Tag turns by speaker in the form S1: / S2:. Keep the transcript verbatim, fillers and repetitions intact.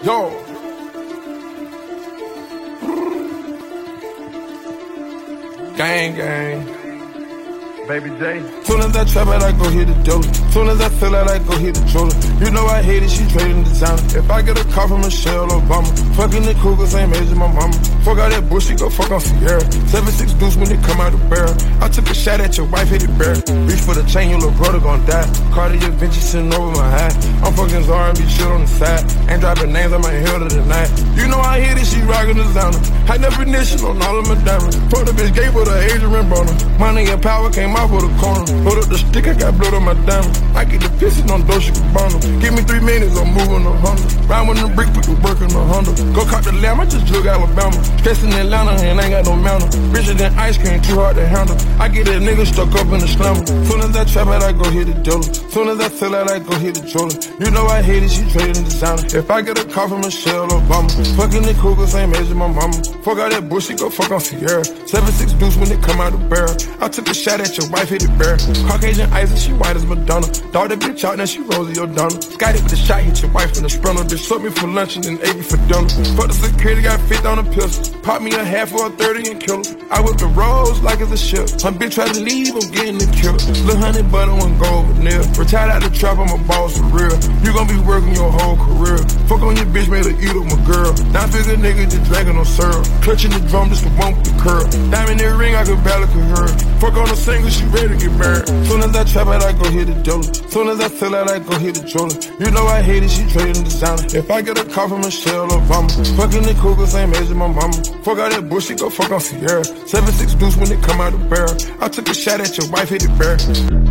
S1: Yo. Gang, gang. Baby J. Soon as I trap out, I go hit the dope. Soon as I feel out, I go hit the Jordan. You know I hate it, she trading designer. If I get a call from Michelle Obama, fucking the cougar, same age as my mama. Fuck all that bullshit, go fuck on Sierra. seven six deuce when it come out the barrel. I took a shot at your wife, hit it bare. Reach for the chain, your little brother gon' die. Cartier Vinci sitting over my hat. I'm fucking R and B shit on the side. Ain't dropping names, I might hell to the night. You know I hit it, she rockin' designer. High definition on all of my diamonds. Fuck the bitch, gave her the Adrian Broner. Money and power came out for the corner. Hold up the stick, I got blood on my diamond. I get the pissin' on Dolce Gabbana. Give me three minutes, I'm moving a hundred. Round with the brick, put the work in the Honda. Go cop the lamb, I just drug Alabama. Stressing Atlanta and ain't got no mountain. Richer than ice cream, too hard to handle. I get that nigga stuck up in the slammer. Soon as I trap out, I go hit the dollar. Soon as I feel out, I go hit the Jordan. You know I hate it, she trading designer. If I get a call from Michelle Obama, fucking the cougar, same age as my mama. Fuck all that bullshit, go fuck on Sierra. seven six deuce when it come out the barrel. I took a shot at your wife, hit it bare. Caucasian ice and she white as Madonna. Dog that bitch out, now she Rosie O'Donnell. Scotty with a shot, hit your wife in the sprinter. Bitch took me for lunch and then ate me for dinner. Fuck the security, got fit on a pistol. Pop me a half for a thirty and kill her. I whip the rolls like it's a ship. My bitch tried to leave, I'm getting the kill. Lil' honey butter won't go over near. Retired out the trap, I'm a boss for real. You gon' be working your whole career. Fuck on your bitch, made her eat up my girl. Nine figure nigga just dragging on syrup. Clutching the drum, just the one with the curl. Diamond in the ring, I could barely could her. Fuck on the single, she ready to get married. Soon as I trap out, I go hit the dollar. Soon as I feel out, I go hit the Jordan. You know I hate it, she trading designer. If I get a call from Michelle Obama, fucking the cougar, same age as my mama. Fuck all that bullshit, go fuck on Sierra. seven six deuce when it come out the barrel. I took a shot at your wife, hit it bare.